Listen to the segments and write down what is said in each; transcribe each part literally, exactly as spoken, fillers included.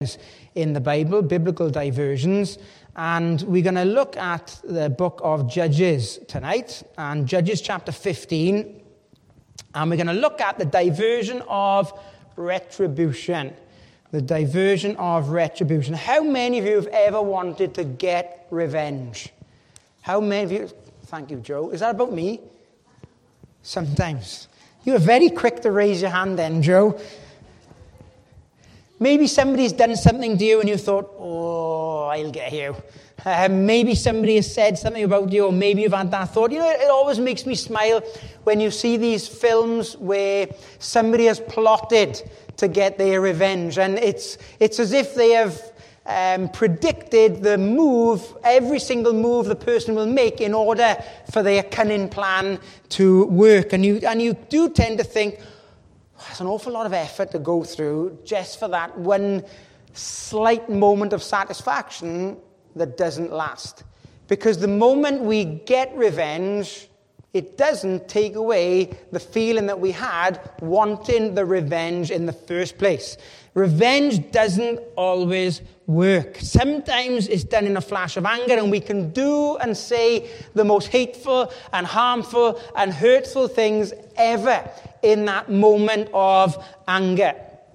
in the Bible, biblical diversions, and we're going to look at the book of Judges tonight, and Judges chapter fifteen, and we're going to look at the diversion of retribution. The diversion of retribution. How many of you have ever wanted to get revenge? How many of you? Thank you, Joe. Is that about me? Sometimes. You were very quick to raise your hand then, Joe. Maybe somebody's done something to you and you thought, oh, I'll get you. Uh, maybe somebody has said something about you, or maybe you've had that thought. You know, it always makes me smile when you see these films where somebody has plotted to get their revenge. And it's it's as if they have um, predicted the move, every single move the person will make in order for their cunning plan to work. And you and you do tend to think, it's an awful lot of effort to go through just for that one slight moment of satisfaction that doesn't last. Because the moment we get revenge, it doesn't take away the feeling that we had wanting the revenge in the first place. Revenge doesn't always work. Sometimes it's done in a flash of anger, and we can do and say the most hateful and harmful and hurtful things ever in that moment of anger.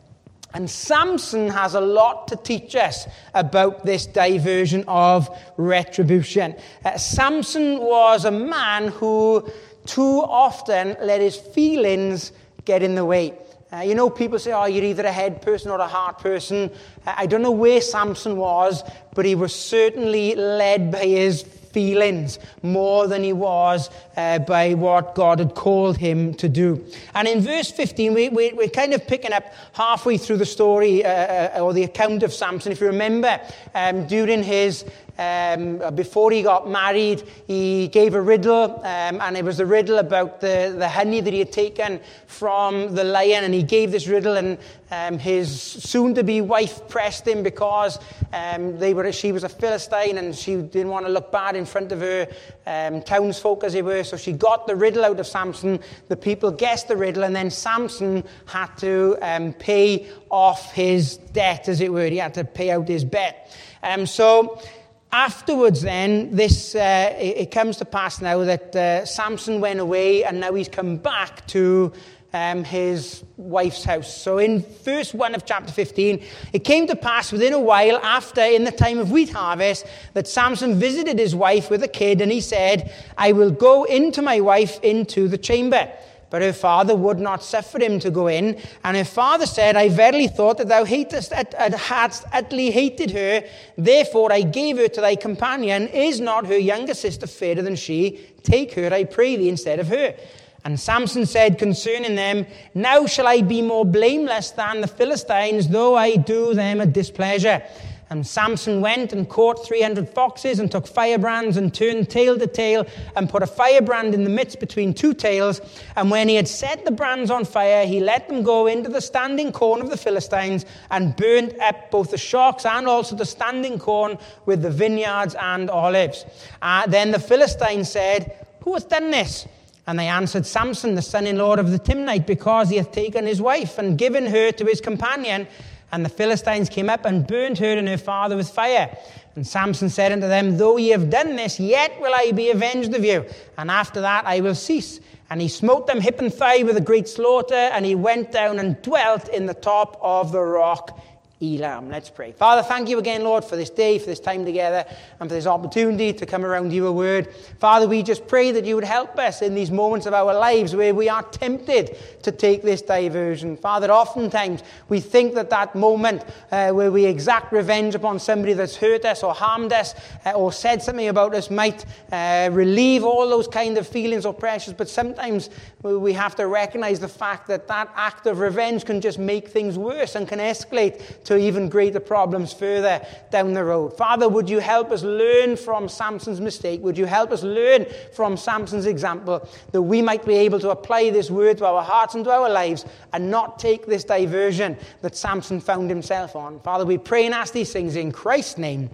And Samson has a lot to teach us about this diversion of retribution. Uh, Samson was a man who too often let his feelings get in the way. Uh, you know, people say, oh, you're either a head person or a heart person. Uh, I don't know where Samson was, but he was certainly led by his feelings more than he was uh, by what God had called him to do. And in verse fifteen, we, we, we're kind of picking up halfway through the story uh, or the account of Samson. If you remember, um, during his Um, before he got married, he gave a riddle, um, and it was a riddle about the, the honey that he had taken from the lion, and he gave this riddle, and um, his soon-to-be wife pressed him because um, they were she was a Philistine, and she didn't want to look bad in front of her um, townsfolk, as they were, so she got the riddle out of Samson. The people guessed the riddle, and then Samson had to um, pay off his debt, as it were. He had to pay out his bet. Um, so... Afterwards then, this uh, it, it comes to pass now that uh, Samson went away, and now he's come back to um, his wife's house. So in verse one of chapter fifteen, it came to pass within a while after, in the time of wheat harvest, that Samson visited his wife with a kid, and he said, I will go into my wife into the chamber. But her father would not suffer him to go in. And her father said, I verily thought that thou hatest, hadst utterly hated her. Therefore I gave her to thy companion. Is not her younger sister fairer than she? Take her, I pray thee, instead of her. And Samson said concerning them, Now shall I be more blameless than the Philistines, though I do them a displeasure. And Samson went and caught three hundred foxes, and took firebrands, and turned tail to tail, and put a firebrand in the midst between two tails. And when he had set the brands on fire, he let them go into the standing corn of the Philistines, and burnt up both the shocks and also the standing corn with the vineyards and olives. Uh, then the Philistines said, Who hath done this? And they answered, Samson, the son-in-law of the Timnite, because he hath taken his wife, and given her to his companion. And the Philistines came up and burned her and her father with fire. And Samson said unto them, Though ye have done this, yet will I be avenged of you. And after that I will cease. And he smote them hip and thigh with a great slaughter. And he went down and dwelt in the top of the rock Elam. Let's pray. Father, thank you again, Lord, for this day, for this time together, and for this opportunity to come around your word. Father, we just pray that you would help us in these moments of our lives where we are tempted to take this diversion. Father, oftentimes we think that that moment uh, where we exact revenge upon somebody that's hurt us or harmed us uh, or said something about us might uh, relieve all those kind of feelings or pressures, but sometimes we have to recognize the fact that that act of revenge can just make things worse and can escalate to even greater problems further down the road. Father, would you help us learn from Samson's mistake? Would you help us learn from Samson's example, that we might be able to apply this word to our hearts and to our lives and not take this diversion that Samson found himself on? Father, we pray and ask these things in Christ's name.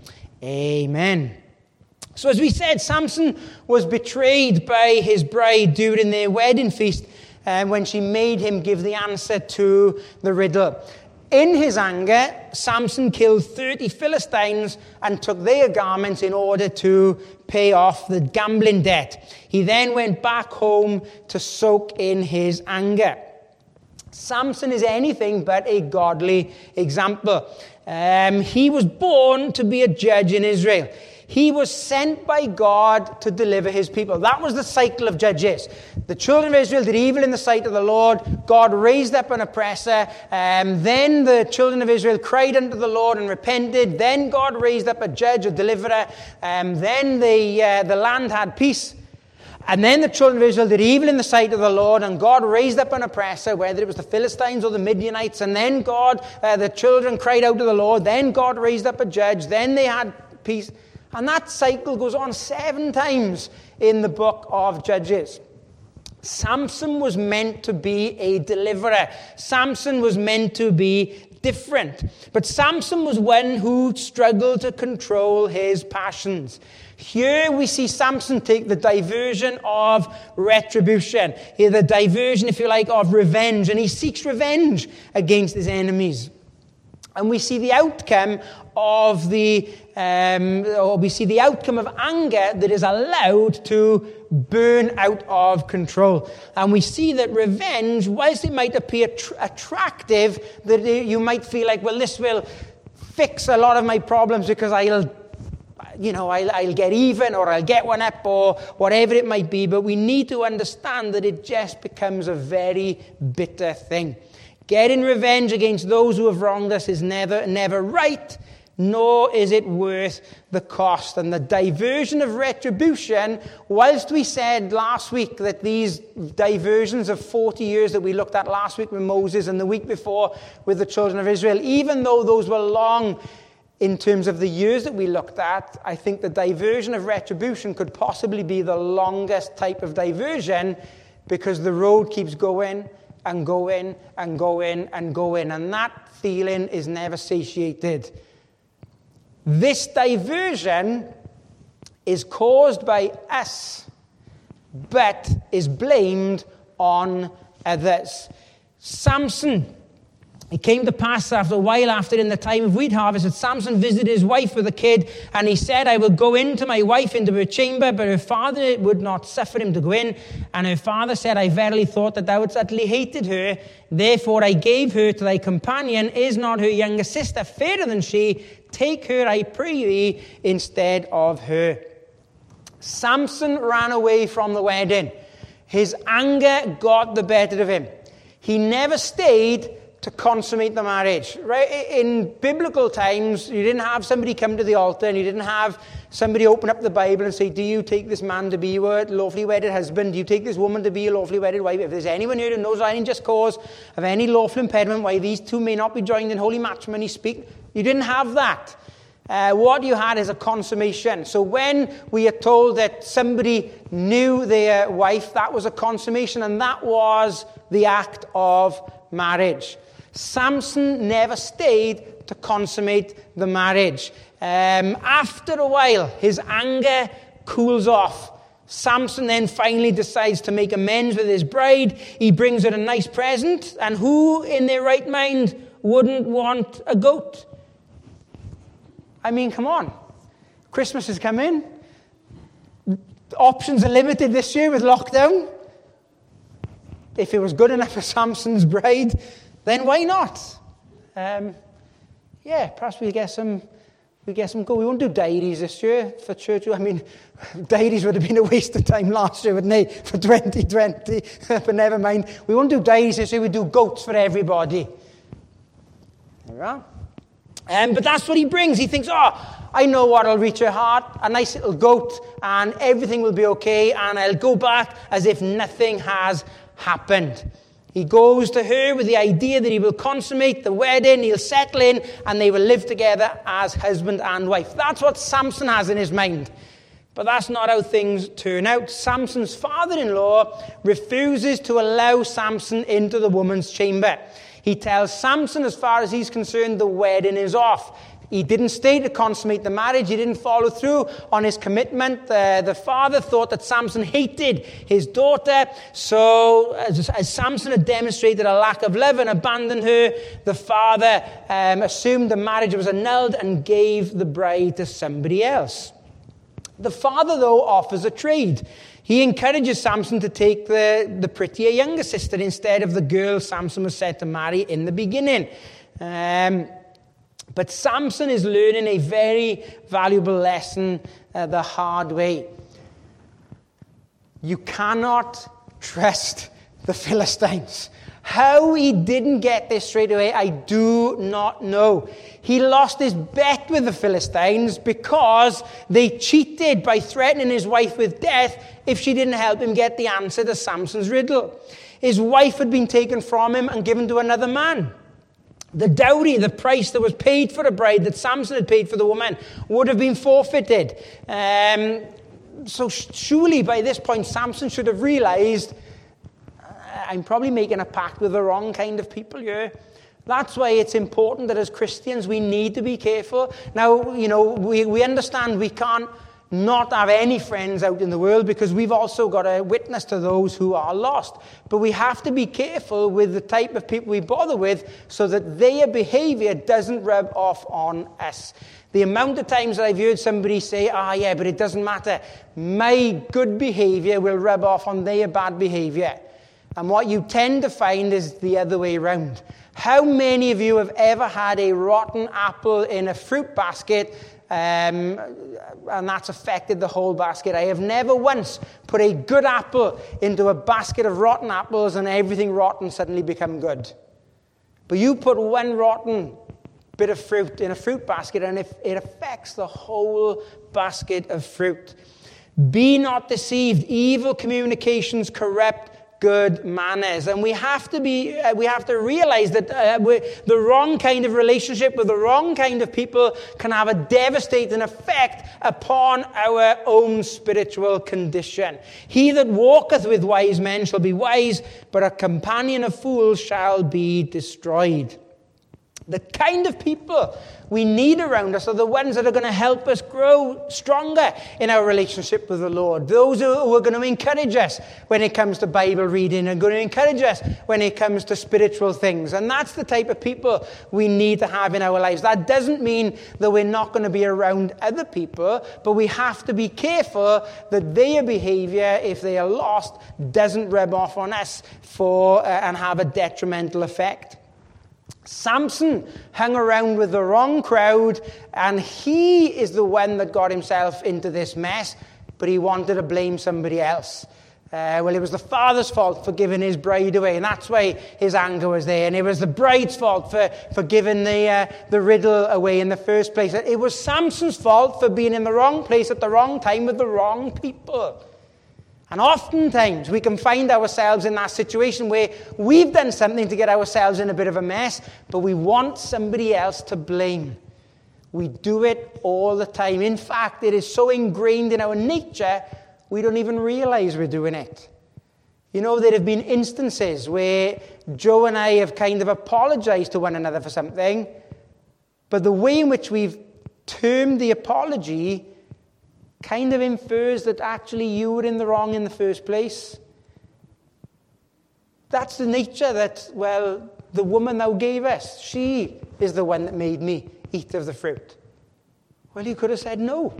Amen. So as we said, Samson was betrayed by his bride during their wedding feast, uh, when she made him give the answer to the riddle. In his anger, Samson killed thirty Philistines and took their garments in order to pay off the gambling debt. He then went back home to soak in his anger. Samson is anything but a godly example. Um, he was born to be a judge in Israel. He was sent by God to deliver his people. That was the cycle of Judges. The children of Israel did evil in the sight of the Lord. God raised up an oppressor. Um, then the children of Israel cried unto the Lord and repented. Then God raised up a judge, a deliverer. Um, then the, uh, the land had peace. And then the children of Israel did evil in the sight of the Lord, and God raised up an oppressor, whether it was the Philistines or the Midianites. And then God, uh, the children cried out to the Lord. Then God raised up a judge. Then they had peace. And that cycle goes on seven times in the book of Judges. Samson was meant to be a deliverer. Samson was meant to be different. But Samson was one who struggled to control his passions. Here we see Samson take the diversion of retribution. Here the diversion, if you like, of revenge. And he seeks revenge against his enemies. And we see the outcome of the, um, or we see the outcome of anger that is allowed to burn out of control. And we see that revenge, whilst it might appear tr- attractive, that you might feel like, well, this will fix a lot of my problems because I'll, you know, I'll, I'll get even, or I'll get one up, or whatever it might be. But we need to understand that it just becomes a very bitter thing. Getting revenge against those who have wronged us is never, never right, nor is it worth the cost. And the diversion of retribution, whilst we said last week that these diversions of forty years that we looked at last week with Moses and the week before with the children of Israel, even though those were long in terms of the years that we looked at, I think the diversion of retribution could possibly be the longest type of diversion, because the road keeps going and going and going and going, and that feeling is never satiated. This diversion is caused by us, but is blamed on others. Samson, it came to pass after a while after, in the time of wheat harvest, that Samson visited his wife with a kid, and he said, I will go in to my wife into her chamber, but her father would not suffer him to go in. And her father said, I verily thought that thou hadst utterly hated her, therefore I gave her to thy companion. Is not her younger sister fairer than she? Take her, I pray thee, instead of her. Samson ran away from the wedding. His anger got the better of him. He never stayed to consummate the marriage. Right? In biblical times, you didn't have somebody come to the altar, and you didn't have somebody open up the Bible and say, do you take this man to be your lawfully wedded husband? Do you take this woman to be your lawfully wedded wife? If there's anyone here who knows any just cause of any lawful impediment why these two may not be joined in holy matrimony, speak. You didn't have that. Uh, what you had is a consummation. So when we are told that somebody knew their wife, that was a consummation, and that was the act of marriage. Samson never stayed to consummate the marriage. Um, after a while, his anger cools off. Samson then finally decides to make amends with his bride. He brings her a nice present. And who in their right mind wouldn't want a goat? I mean, come on. Christmas is coming. Options are limited this year with lockdown. If it was good enough for Samson's bride, then why not? Um, yeah, perhaps we'll get some, we'll get some go. We won't do dairies this year for church. I mean, dairies would have been a waste of time last year, wouldn't they, for twenty twenty? But never mind. We won't do dairies this year. We'll do goats for everybody. There we are. Um, but that's what he brings. He thinks, oh, I know what will reach her heart. A nice little goat, and everything will be okay, and I'll go back as if nothing has happened. He goes to her with the idea that he will consummate the wedding, he'll settle in, and they will live together as husband and wife. That's what Samson has in his mind. But that's not how things turn out. Samson's father-in-law refuses to allow Samson into the woman's chamber. He tells Samson, as far as he's concerned, the wedding is off. He didn't stay to consummate the marriage. He didn't follow through on his commitment. Uh, the father thought that Samson hated his daughter. So as, as Samson had demonstrated a lack of love and abandoned her, the father um, assumed the marriage was annulled and gave the bride to somebody else. The father, though, offers a trade. He encourages Samson to take the, the prettier younger sister instead of the girl Samson was set to marry in the beginning. Um, but Samson is learning a very valuable lesson uh, the hard way. You cannot trust the Philistines. How he didn't get this straight away, I do not know. He lost his bet with the Philistines because they cheated by threatening his wife with death if she didn't help him get the answer to Samson's riddle. His wife had been taken from him and given to another man. The dowry, the price that was paid for the bride that Samson had paid for the woman, would have been forfeited. Um, so surely by this point, Samson should have realized, I'm probably making a pact with the wrong kind of people here. That's why it's important that as Christians we need to be careful. Now, you know, we, we understand we can't not have any friends out in the world because we've also got to witness to those who are lost. But we have to be careful with the type of people we bother with so that their behavior doesn't rub off on us. The amount of times that I've heard somebody say, ah, yeah, but it doesn't matter. My good behavior will rub off on their bad behavior. And what you tend to find is the other way around. How many of you have ever had a rotten apple in a fruit basket um, and that's affected the whole basket? I have never once put a good apple into a basket of rotten apples and everything rotten suddenly become good. But you put one rotten bit of fruit in a fruit basket and it, it affects the whole basket of fruit. Be not deceived. Evil communications corrupt good manners, and we have to be uh, we have to realize that uh, the wrong kind of relationship with the wrong kind of people can have a devastating effect upon our own spiritual condition. He that walketh with wise men shall be wise, but a companion of fools shall be destroyed. The kind of people we need around us are the ones that are going to help us grow stronger in our relationship with the Lord. Those who are going to encourage us when it comes to Bible reading and going to encourage us when it comes to spiritual things. And that's the type of people we need to have in our lives. That doesn't mean that we're not going to be around other people, but we have to be careful that their behavior, if they are lost, doesn't rub off on us for uh, and have a detrimental effect. Samson hung around with the wrong crowd, and he is the one that got himself into this mess, but he wanted to blame somebody else. Uh, well, it was the father's fault for giving his bride away, and that's why his anger was there. And it was the bride's fault for, for giving the, uh, the riddle away in the first place. It was Samson's fault for being in the wrong place at the wrong time with the wrong people. And oftentimes we can find ourselves in that situation where we've done something to get ourselves in a bit of a mess, but we want somebody else to blame. We do it all the time. In fact, it is so ingrained in our nature, we don't even realize we're doing it. You know, there have been instances where Joe and I have kind of apologized to one another for something, but the way in which we've termed the apology kind of infers that actually you were in the wrong in the first place. That's the nature that, well, the woman thou gave us, she is the one that made me eat of the fruit. Well, you could have said no.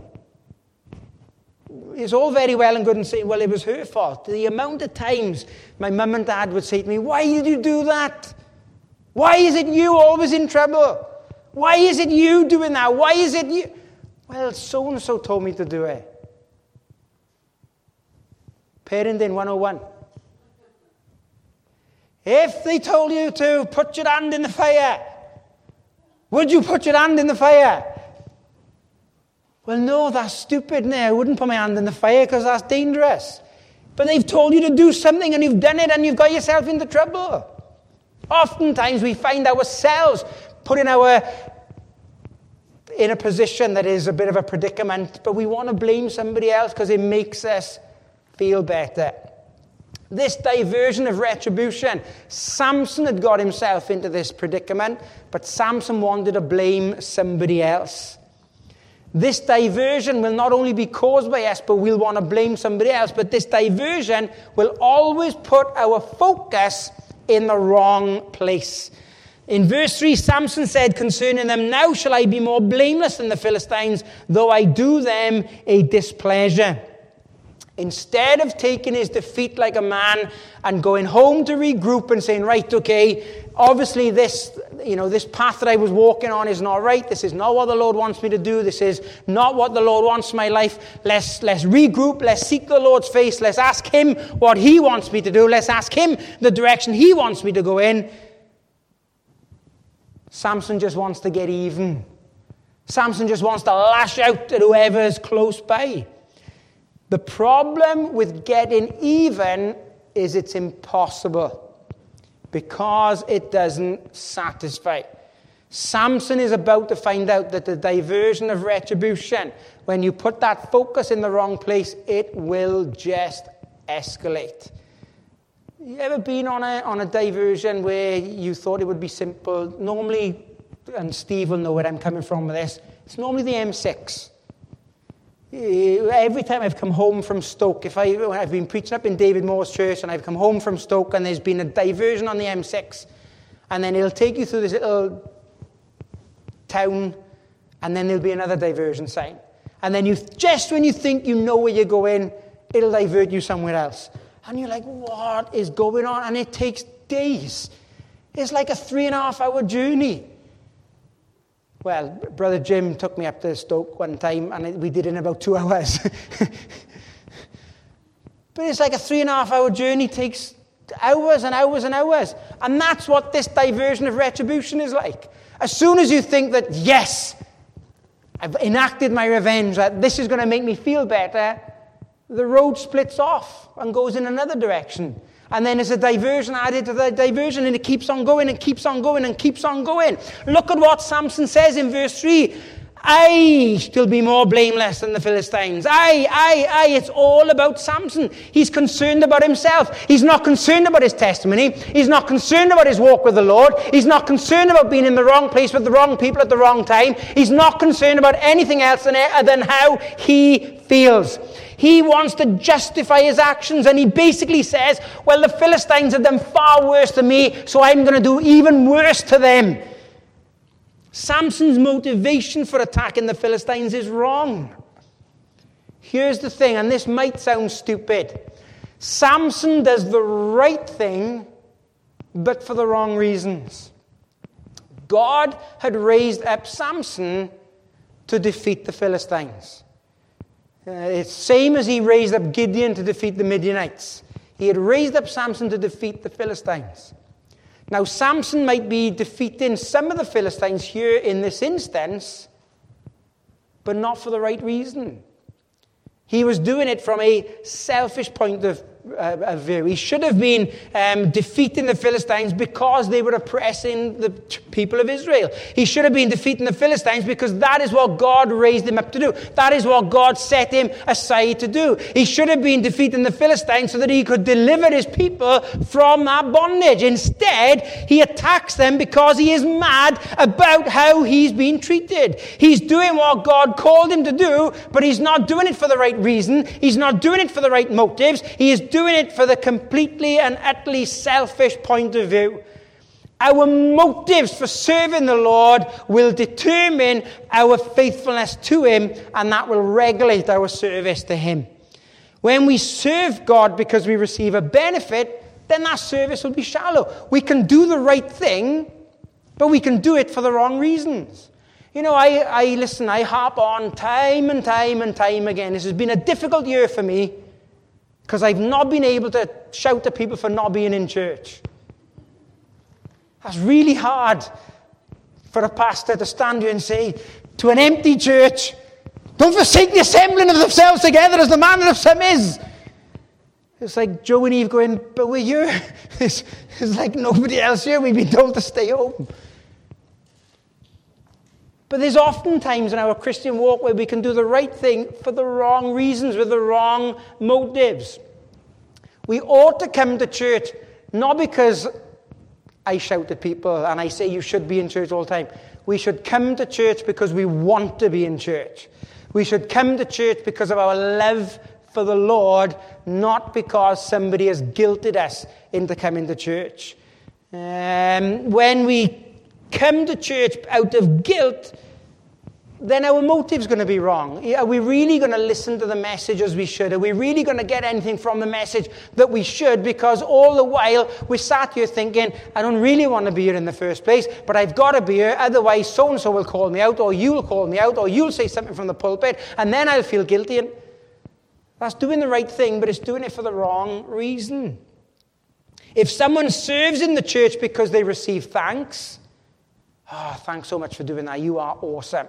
It's all very well and good and saying, well, it was her fault. The amount of times my mum and dad would say to me, why did you do that? Why is it you always in trouble? Why is it you doing that? Why is it you? Well, so-and-so told me to do it. Parenting one oh one. If they told you to put your hand in the fire, would you put your hand in the fire? Well, no, that's stupid. No, I wouldn't put my hand in the fire because that's dangerous. But they've told you to do something and you've done it and you've got yourself into trouble. Oftentimes we find ourselves putting our in a position that is a bit of a predicament, but we want to blame somebody else because it makes us feel better. This diversion of retribution. Samson had got himself into this predicament, but Samson wanted to blame somebody else. This diversion will not only be caused by us, but we'll want to blame somebody else. But this diversion will always put our focus in the wrong place. In verse three, Samson said concerning them, "Now shall I be more blameless than the Philistines, though I do them a displeasure." Instead of taking his defeat like a man and going home to regroup and saying, right, okay, obviously this, you know, this path that I was walking on is not right. This is not what the Lord wants me to do. This is not what the Lord wants in my life. Let's, let's regroup. Let's seek the Lord's face. Let's ask him what he wants me to do. Let's ask him the direction he wants me to go in. Samson just wants to get even. Samson just wants to lash out at whoever is close by. The problem with getting even is it's impossible because it doesn't satisfy. Samson is about to find out that the diversion of retribution, when you put that focus in the wrong place, it will just escalate. You ever been on a, on a diversion where you thought it would be simple? Normally, and Steve will know where I'm coming from with this, it's normally the M six. Every time I've come home from Stoke, if I, I've been preaching up in David Moore's church and I've come home from Stoke and there's been a diversion on the M six, and then it'll take you through this little town, and then there'll be another diversion sign. And then you, just when you think you know where you're going, it'll divert you somewhere else. And you're like, what is going on? And it takes days. It's like a three and a half hour journey. Well, Brother Jim took me up to Stoke one time, and we did it in about two hours. But it's like a three and a half hour journey. It takes hours and hours and hours. And that's what this diversion of retribution is like. As soon as you think that, yes, I've enacted my revenge, that this is going to make me feel better, the road splits off and goes in another direction. And then there's a diversion added to the diversion, and it keeps on going and keeps on going and keeps on going. Look at what Samson says in verse three. I shall be more blameless than the Philistines. I, I, I. It's all about Samson. He's concerned about himself. He's not concerned about his testimony. He's not concerned about his walk with the Lord. He's not concerned about being in the wrong place with the wrong people at the wrong time. He's not concerned about anything else than, than how he feels. He wants to justify his actions, and he basically says, well, the Philistines have done far worse than me, so I'm going to do even worse to them. Samson's motivation for attacking the Philistines is wrong. Here's the thing, and this might sound stupid. Samson does the right thing, but for the wrong reasons. God had raised up Samson to defeat the Philistines. Uh, it's the same as he raised up Gideon to defeat the Midianites. He had raised up Samson to defeat the Philistines. Now, Samson might be defeating some of the Philistines here in this instance, but not for the right reason. He was doing it from a selfish point of uh, view. He should have been um, defeating the Philistines because they were oppressing the people of Israel. He should have been defeating the Philistines because that is what God raised him up to do. That is what God set him aside to do. He should have been defeating the Philistines so that he could deliver his people from that bondage. Instead, he attacks them because he is mad about how he's been treated. He's doing what God called him to do, but he's not doing it for the right reason. He's not doing it for the right motives. He is doing it for the completely and utterly selfish point of view. Our motives for serving the Lord will determine our faithfulness to him, and that will regulate our service to him. When we serve God because we receive a benefit, then that service will be shallow. We can do the right thing, but we can do it for the wrong reasons. You know, I, I listen, I harp on time and time and time again. This has been a difficult year for me because I've not been able to shout at people for not being in church. That's really hard for a pastor to stand here and say to an empty church, don't forsake the assembling of themselves together as the manner of some is. It's like Joe and Eve going, but we're here. It's, it's like nobody else here. We've been told to stay home. But there's often times in our Christian walk where we can do the right thing for the wrong reasons, with the wrong motives. We ought to come to church, not because I shout at people and I say you should be in church all the time. We should come to church because we want to be in church. We should come to church because of our love for the Lord, not because somebody has guilted us into coming to church. Um, when we come to church out of guilt, then our motive's going to be wrong. Are we really going to listen to the message as we should? Are we really going to get anything from the message that we should? Because all the while we sat here thinking, I don't really want to be here in the first place, but I've got to be here, otherwise so-and-so will call me out, or you'll call me out, or you'll say something from the pulpit, and then I'll feel guilty. And that's doing the right thing, but it's doing it for the wrong reason. If someone serves in the church because they receive thanks, oh, thanks so much for doing that, you are awesome.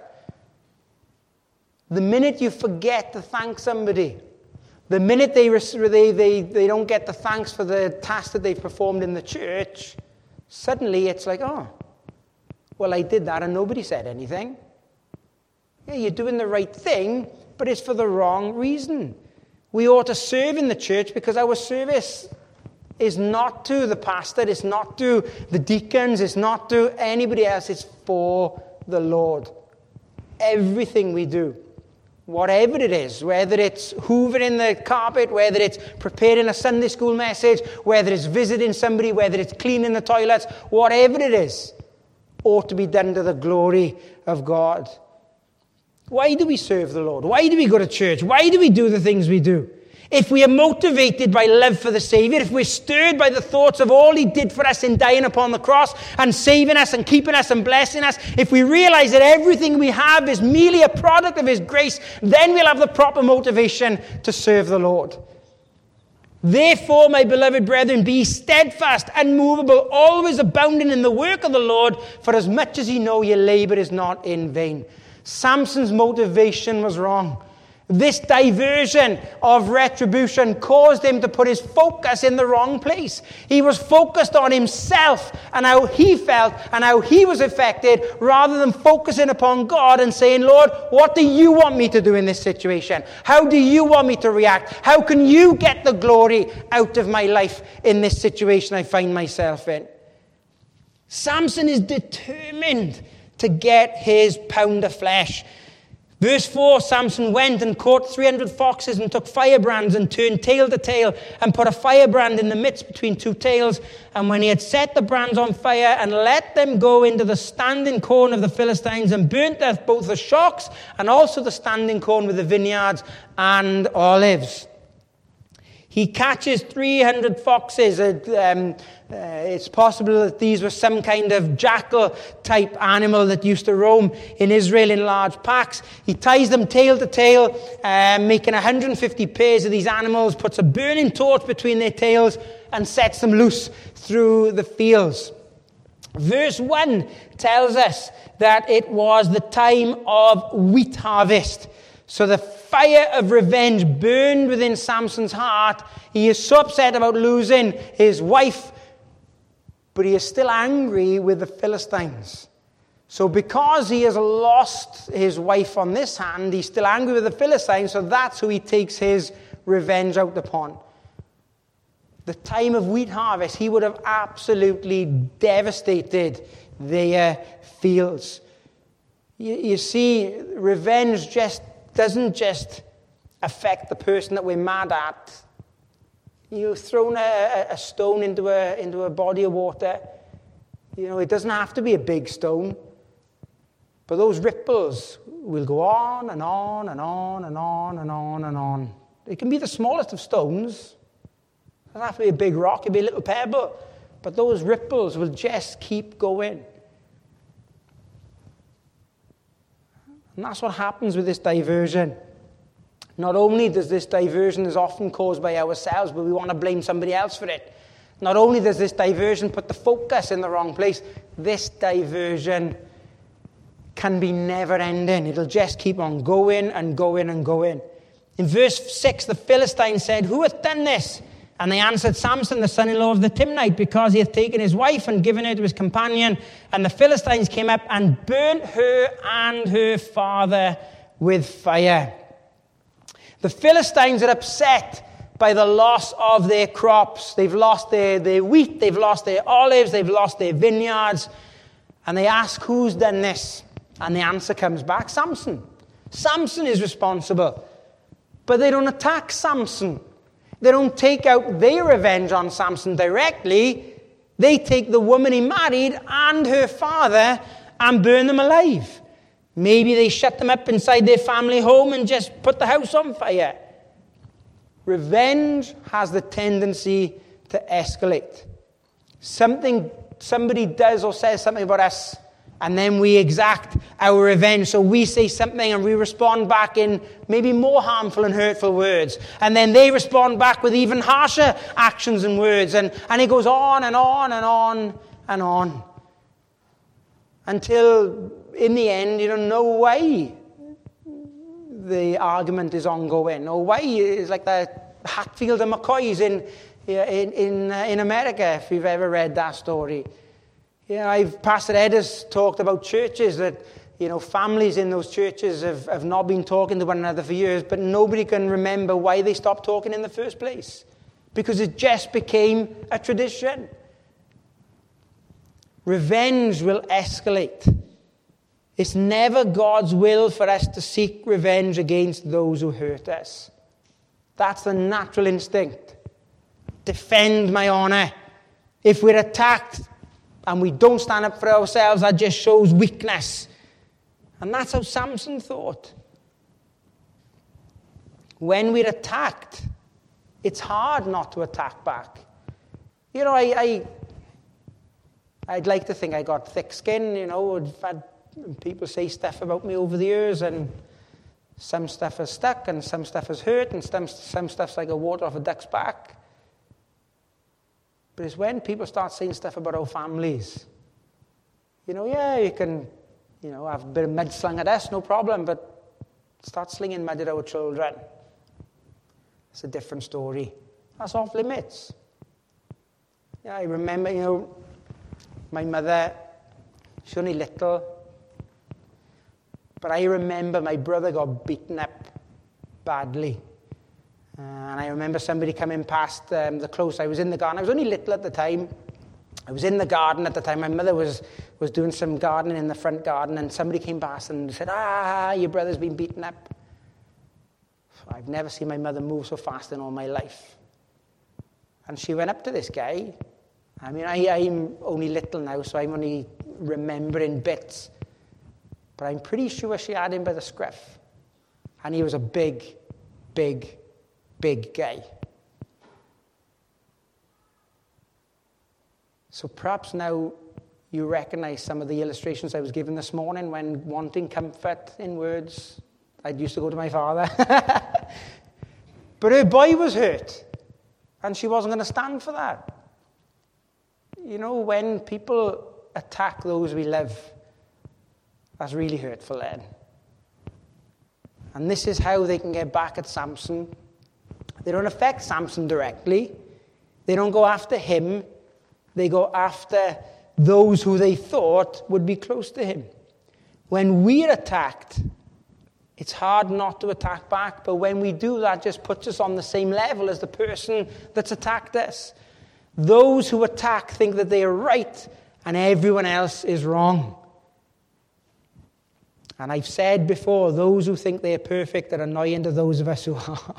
The minute you forget to thank somebody, the minute they, they, they, they don't get the thanks for the task that they've performed in the church, suddenly it's like, oh, well, I did that and nobody said anything. Yeah, you're doing the right thing, but it's for the wrong reason. We ought to serve in the church because our service is not to the pastor, it's not to the deacons, it's not to anybody else, it's for the Lord. Everything we do, whatever it is, whether it's hoovering the carpet, whether it's preparing a Sunday school message, whether it's visiting somebody, whether it's cleaning the toilets, whatever it is, ought to be done to the glory of God. Why do we serve the Lord? Why do we go to church? Why do we do the things we do? If we are motivated by love for the Savior, if we're stirred by the thoughts of all He did for us in dying upon the cross and saving us and keeping us and blessing us, if we realize that everything we have is merely a product of His grace, then we'll have the proper motivation to serve the Lord. Therefore, my beloved brethren, be steadfast, unmovable, always abounding in the work of the Lord, for as much as ye know your labor is not in vain. Samson's motivation was wrong. This diversion of retribution caused him to put his focus in the wrong place. He was focused on himself and how he felt and how he was affected, rather than focusing upon God and saying, Lord, what do you want me to do in this situation? How do you want me to react? How can you get the glory out of my life in this situation I find myself in? Samson is determined to get his pound of flesh. Verse four, Samson went and caught three hundred foxes and took firebrands and turned tail to tail and put a firebrand in the midst between two tails. And when he had set the brands on fire and let them go into the standing corn of the Philistines and burnt up both the shocks and also the standing corn with the vineyards and olives. He catches three hundred foxes. Um, uh, it's possible that these were some kind of jackal-type animal that used to roam in Israel in large packs. He ties them tail to tail, uh, making one hundred fifty pairs of these animals, puts a burning torch between their tails, and sets them loose through the fields. Verse one tells us that it was the time of wheat harvest. So the fire of revenge burned within Samson's heart. He is so upset about losing his wife, but he is still angry with the Philistines. So because he has lost his wife on this hand, he's still angry with the Philistines, so that's who he takes his revenge out upon. The time of wheat harvest, he would have absolutely devastated their fields. You, you see, revenge just doesn't just affect the person that we're mad at. You've thrown a, a stone into a, into a body of water. You know, it doesn't have to be a big stone. But those ripples will go on and on and on and on and on and on. It can be the smallest of stones. It doesn't have to be a big rock. It can be a little pebble. But those ripples will just keep going. And that's what happens with this diversion. Not only does this diversion is often caused by ourselves, but we want to blame somebody else for it. Not only does this diversion put the focus in the wrong place, this diversion can be never-ending. It'll just keep on going and going and going. In verse six, the Philistines said, "Who hath done this?" And they answered, "Samson, the son-in-law of the Timnite, because he hath taken his wife and given her to his companion." And the Philistines came up and burnt her and her father with fire. The Philistines are upset by the loss of their crops. They've lost their, their wheat, they've lost their olives, they've lost their vineyards. And they ask, who's done this? And the answer comes back, Samson. Samson is responsible. But they don't attack Samson. They don't take out their revenge on Samson directly. They take the woman he married and her father and burn them alive. Maybe they shut them up inside their family home and just put the house on fire. Revenge has the tendency to escalate. Something, somebody does or says something about us, and then we exact our revenge. So we say something and we respond back in maybe more harmful and hurtful words. And then they respond back with even harsher actions and words. And, and it goes on and on and on and on. Until, in the end, you don't know why the argument is ongoing. Or why it's like the Hatfield and McCoys in, in, in, uh, in America, if you've ever read that story. Yeah, I've Pastor Ed has talked about churches that, you know, families in those churches have, have not been talking to one another for years, but nobody can remember why they stopped talking in the first place. Because it just became a tradition. Revenge will escalate. It's never God's will for us to seek revenge against those who hurt us. That's the natural instinct. Defend my honor. If we're attacked and we don't stand up for ourselves, that just shows weakness. And that's how Samson thought. When we're attacked, it's hard not to attack back. You know, I, I, I'd like to think I got thick skin, you know. I've had people say stuff about me over the years, and some stuff has stuck, and some stuff has hurt, and some, some stuff's like a water off a duck's back. But it's when people start saying stuff about our families. You know, yeah, you can, you know, have a bit of mud slung at us, no problem, but start slinging mud at our children. It's a different story. That's off limits. Yeah, I remember, you know, my mother, she's only little, but I remember my brother got beaten up badly. Uh, and I remember somebody coming past um, the close. I was in the garden. I was only little at the time. I was in the garden at the time. My mother was, was doing some gardening in the front garden, and somebody came past and said, ah, your brother's been beaten up. I've never seen my mother move so fast in all my life. And she went up to this guy. I mean, I, I'm only little now, so I'm only remembering bits. But I'm pretty sure she had him by the scruff. And he was a big, big, big guy. So perhaps now you recognize some of the illustrations I was given this morning when wanting comfort in words. I used to go to my father. But her boy was hurt, and she wasn't going to stand for that. You know, when people attack those we love, that's really hurtful then. And this is how they can get back at Samson. They don't affect Samson directly. They don't go after him. They go after those who they thought would be close to him. When we're attacked, it's hard not to attack back, but when we do, that just puts us on the same level as the person that's attacked us. Those who attack think that they are right and everyone else is wrong. And I've said before, those who think they are perfect are annoying to those of us who are.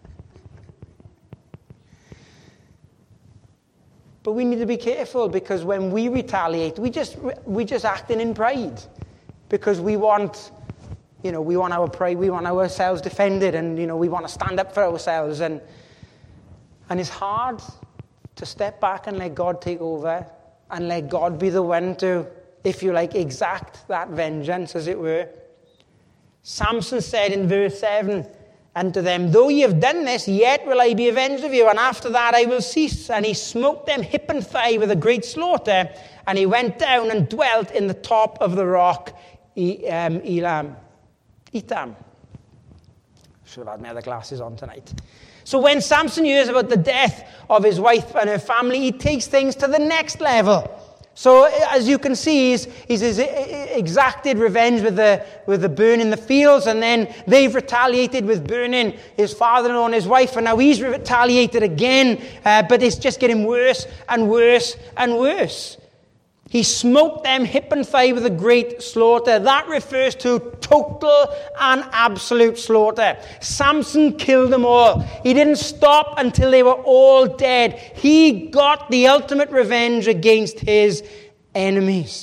But we need to be careful, because when we retaliate, we just we just acting in pride, because we want, you know, we want our pride, we want ourselves defended, and you know, we want to stand up for ourselves, and and it's hard to step back and let God take over, and let God be the one to, if you like, exact that vengeance, as it were. Samson said in verse seven, unto them, though ye have done this, yet will I be avenged of you, and after that I will cease. And he smote them hip and thigh with a great slaughter, and he went down and dwelt in the top of the rock, um, Elam. Etam. Should have had my other glasses on tonight. So when Samson hears about the death of his wife and her family, he takes things to the next level. So as you can see, he's, he's exacted revenge with the, with the burning the fields, and then they've retaliated with burning his father-in-law and his wife, and now he's retaliated again, uh, but it's just getting worse and worse and worse. He smote them hip and thigh with a great slaughter. That refers to total and absolute slaughter. Samson killed them all. He didn't stop until they were all dead. He got the ultimate revenge against his enemies.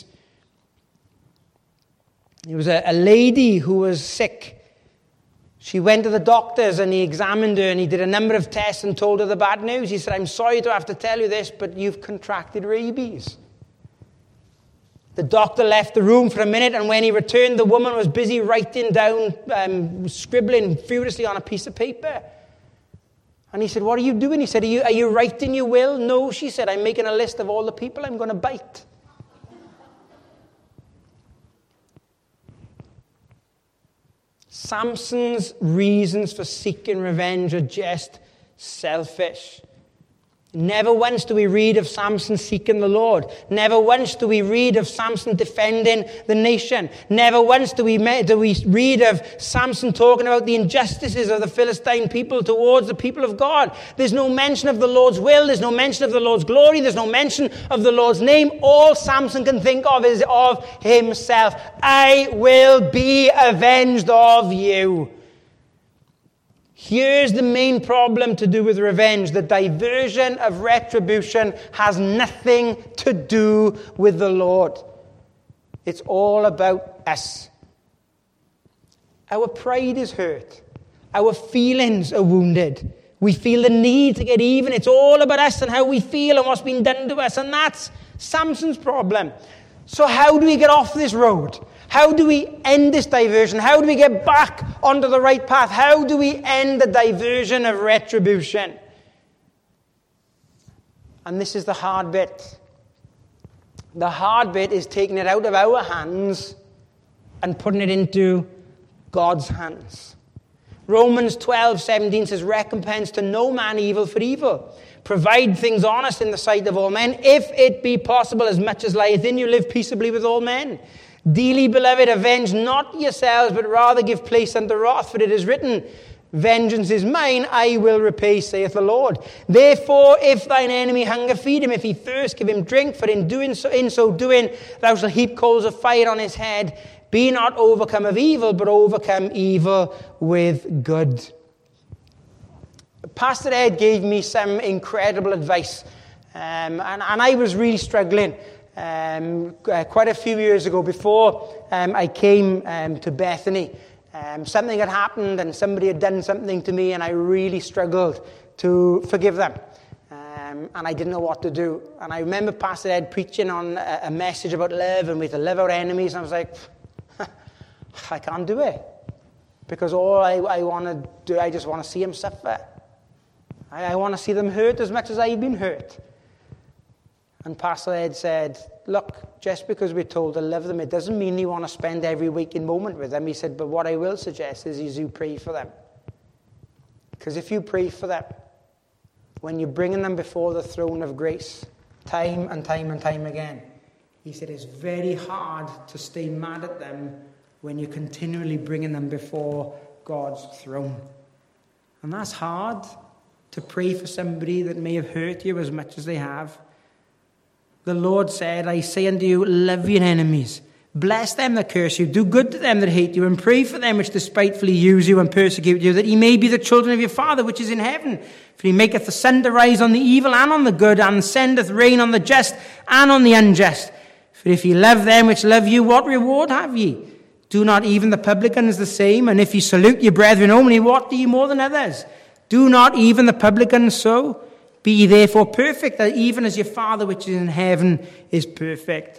There was a, a lady who was sick. She went to the doctors and he examined her and he did a number of tests and told her the bad news. He said, "I'm sorry to have to tell you this, but you've contracted rabies." The doctor left the room for a minute, and when he returned, the woman was busy writing down, um, scribbling furiously on a piece of paper. And he said, "What are you doing?" He said, are you, are you writing your will?" "No," she said, "I'm making a list of all the people I'm going to bite." Samson's reasons for seeking revenge are just selfish. Never once do we read of Samson seeking the Lord. Never once do we read of Samson defending the nation. Never once do we, do we read of Samson talking about the injustices of the Philistine people towards the people of God. There's no mention of the Lord's will. There's no mention of the Lord's glory. There's no mention of the Lord's name. All Samson can think of is of himself. "I will be avenged of you." Here's the main problem to do with revenge. The diversion of retribution has nothing to do with the Lord. It's all about us. Our pride is hurt. Our feelings are wounded. We feel the need to get even. It's all about us and how we feel and what's been done to us. And that's Samson's problem. So how do we get off this road? How do we end this diversion? How do we get back onto the right path? How do we end the diversion of retribution? And this is the hard bit. The hard bit is taking it out of our hands and putting it into God's hands. Romans twelve seventeen says, "Recompense to no man evil for evil. Provide things honest in the sight of all men. If it be possible, as much as lieth in you, live peaceably with all men. Dearly beloved, avenge not yourselves, but rather give place unto wrath. For it is written, Vengeance is mine, I will repay, saith the Lord. Therefore, if thine enemy hunger, feed him. If he thirst, give him drink. For in doing so, in so doing, thou shalt heap coals of fire on his head. Be not overcome of evil, but overcome evil with good." Pastor Ed gave me some incredible advice. Um, and, and I was really struggling. Um, uh, quite a few years ago, before um, I came um, to Bethany, um, something had happened and somebody had done something to me, and I really struggled to forgive them. Um, and I didn't know what to do. And I remember Pastor Ed preaching on a, a message about love and we to love our enemies, and I was like, I can't do it. Because all I, I want to do, I just want to see them suffer. I, I want to see them hurt as much as I've been hurt. And Pastor Ed said, "Look, just because we're told to love them, it doesn't mean you want to spend every waking moment with them." He said, "But what I will suggest is, is you pray for them. Because if you pray for them, when you're bringing them before the throne of grace, time and time and time again," he said, "it's very hard to stay mad at them when you're continually bringing them before God's throne." And that's hard, to pray for somebody that may have hurt you as much as they have. The Lord said, "I say unto you, love your enemies. Bless them that curse you. Do good to them that hate you. And pray for them which despitefully use you and persecute you, that ye may be the children of your Father which is in heaven. For he maketh the sun to rise on the evil and on the good, and sendeth rain on the just and on the unjust. For if ye love them which love you, what reward have ye? Do not even the publicans the same? And if ye salute your brethren only, what do ye more than others? Do not even the publicans so? Be ye therefore perfect, that even as your Father which is in heaven is perfect."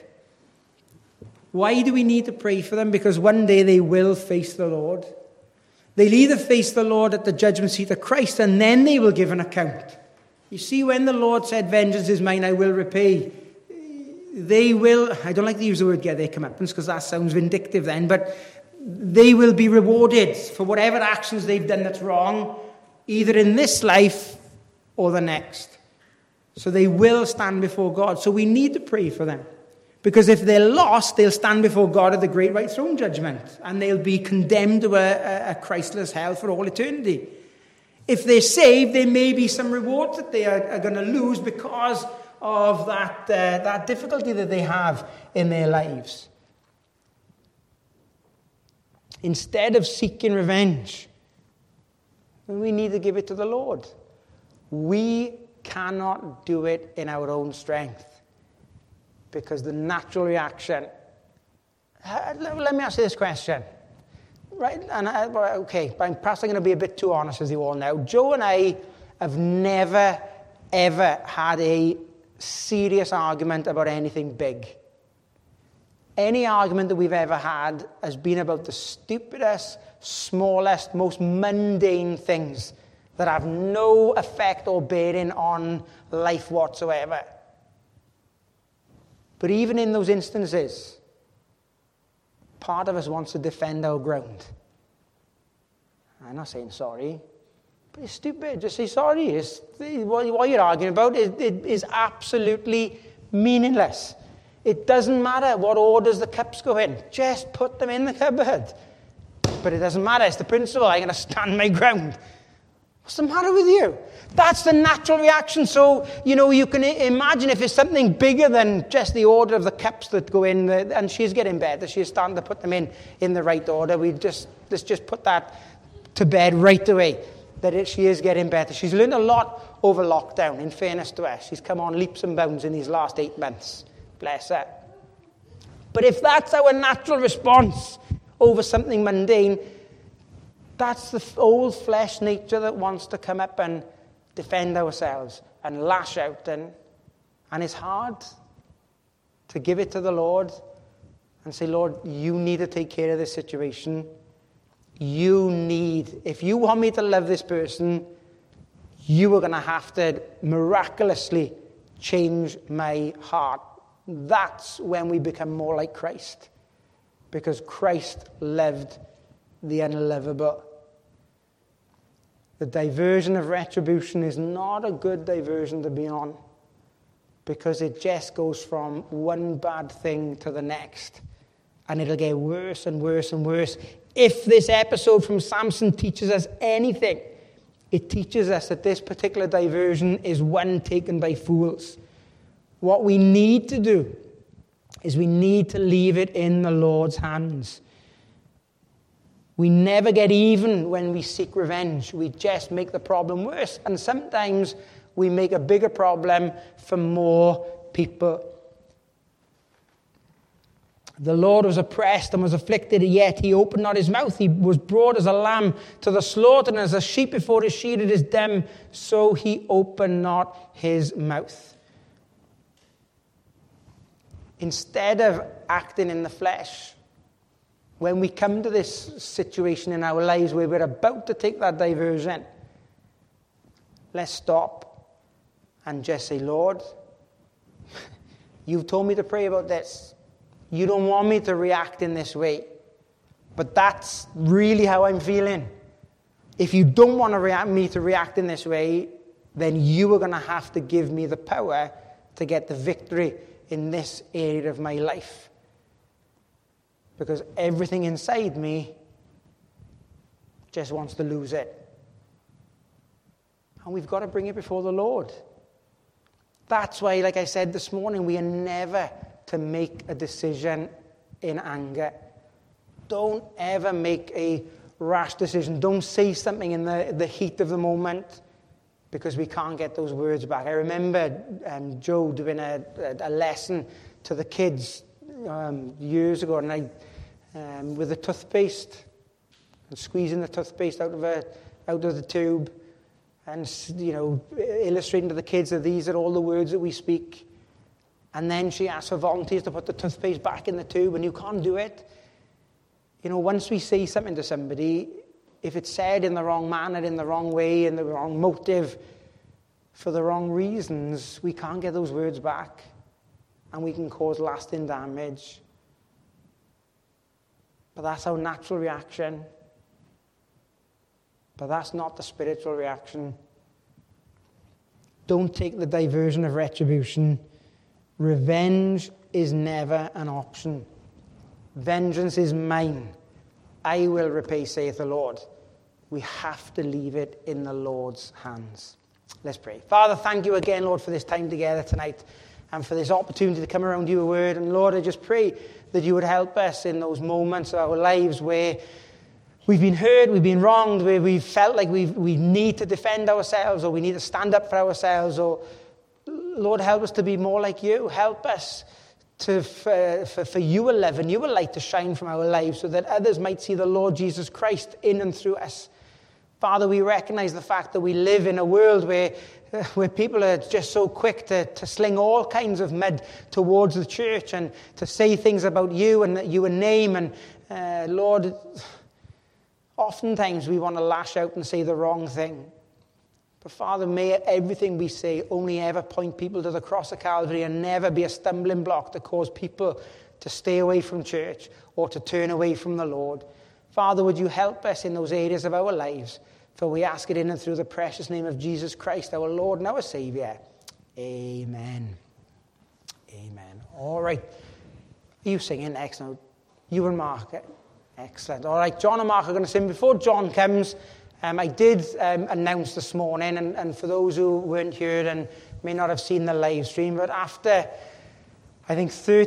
Why do we need to pray for them? Because one day they will face the Lord. They'll either face the Lord at the judgment seat of Christ, and then they will give an account. You see, when the Lord said, "Vengeance is mine, I will repay," they will, I don't like to use the word get their comeuppance because that sounds vindictive then, but they will be rewarded for whatever actions they've done that's wrong, either in this life or the next. So they will stand before God. So we need to pray for them. Because if they're lost, they'll stand before God at the great white throne judgment, and they'll be condemned to a, a Christless hell for all eternity. If they're saved, there may be some rewards that they are, are going to lose because of that, uh, that difficulty that they have in their lives. Instead of seeking revenge, we need to give it to the Lord. We cannot do it in our own strength, because the natural reaction... Let me ask you this question. Right, and I, okay, but I'm perhaps I'm going to be a bit too honest with you all now. Joe and I have never, ever had a serious argument about anything big. Any argument that we've ever had has been about the stupidest, smallest, most mundane things that have no effect or bearing on life whatsoever. But even in those instances, part of us wants to defend our ground. I'm not saying sorry, but it's stupid. Just say sorry. It's, what you're arguing about is, it is absolutely meaningless. It doesn't matter what orders the cups go in. Just put them in the cupboard. But it doesn't matter. It's the principle. I'm going to stand my ground. What's the matter with you? That's the natural reaction. So, you know, you can imagine if it's something bigger than just the order of the cups that go in, and she's getting better, she's starting to put them in in the right order. We just let's just put that to bed right away, that it, she is getting better. She's learned a lot over lockdown, in fairness to her. She's come on leaps and bounds in these last eight months. Bless her. But if that's our natural response over something mundane, that's the old flesh nature that wants to come up and defend ourselves and lash out. And, and it's hard to give it to the Lord and say, Lord, you need to take care of this situation. You need, if you want me to love this person, you are going to have to miraculously change my heart. That's when we become more like Christ, because Christ loved the unlovable. The diversion of retribution is not a good diversion to be on, because it just goes from one bad thing to the next, and it'll get worse and worse and worse. If this episode from Samson teaches us anything, it teaches us that this particular diversion is one taken by fools. What we need to do is we need to leave it in the Lord's hands. We never get even when we seek revenge. We just make the problem worse. And sometimes we make a bigger problem for more people. The Lord was oppressed and was afflicted, yet he opened not his mouth. He was brought as a lamb to the slaughter, and as a sheep before his shearer is dumb, so he opened not his mouth. Instead of acting in the flesh, when we come to this situation in our lives where we're about to take that diversion, let's stop and just say, Lord, you've told me to pray about this. You don't want me to react in this way, but that's really how I'm feeling. If you don't want to react, me to react in this way, then you are going to have to give me the power to get the victory in this area of my life. Because everything inside me just wants to lose it. And we've got to bring it before the Lord. That's why, like I said this morning, we are never to make a decision in anger. Don't ever make a rash decision. Don't say something in the, the heat of the moment, because we can't get those words back. I remember um, Joe doing a, a, a lesson to the kids um, years ago, and I, um, with the toothpaste, and squeezing the toothpaste out of a, out of the tube, and you know, illustrating to the kids that these are all the words that we speak. And then she asked for volunteers to put the toothpaste back in the tube, and you can't do it. You know, once we say something to somebody, if it's said in the wrong manner, in the wrong way, in the wrong motive, for the wrong reasons, we can't get those words back, and we can cause lasting damage. But that's our natural reaction. But that's not the spiritual reaction. Don't take the diversion of retribution. Revenge is never an option. Vengeance is mine. I will repay, saith the Lord. We have to leave it in the Lord's hands. Let's pray. Father, thank you again, Lord, for this time together tonight and for this opportunity to come around your word. And Lord, I just pray that you would help us in those moments of our lives where we've been hurt, we've been wronged, where we've felt like we we need to defend ourselves, or we need to stand up for ourselves. Or Lord, help us to be more like you. Help us to for, for, for your love and your light to shine from our lives so that others might see the Lord Jesus Christ in and through us. Father, we recognize the fact that we live in a world where, where people are just so quick to, to sling all kinds of mud towards the church and to say things about you and your name. And uh, Lord, oftentimes we want to lash out and say the wrong thing. But Father, may everything we say only ever point people to the cross of Calvary and never be a stumbling block to cause people to stay away from church or to turn away from the Lord. Father, would you help us in those areas of our lives? For we ask it in and through the precious name of Jesus Christ, our Lord and our Savior. Amen. Amen. All right. Are you singing next now? You and Mark. Excellent. All right, John and Mark are going to sing. Before John comes, um, I did um, announce this morning, and, and for those who weren't here and may not have seen the live stream, but after, I think, thirty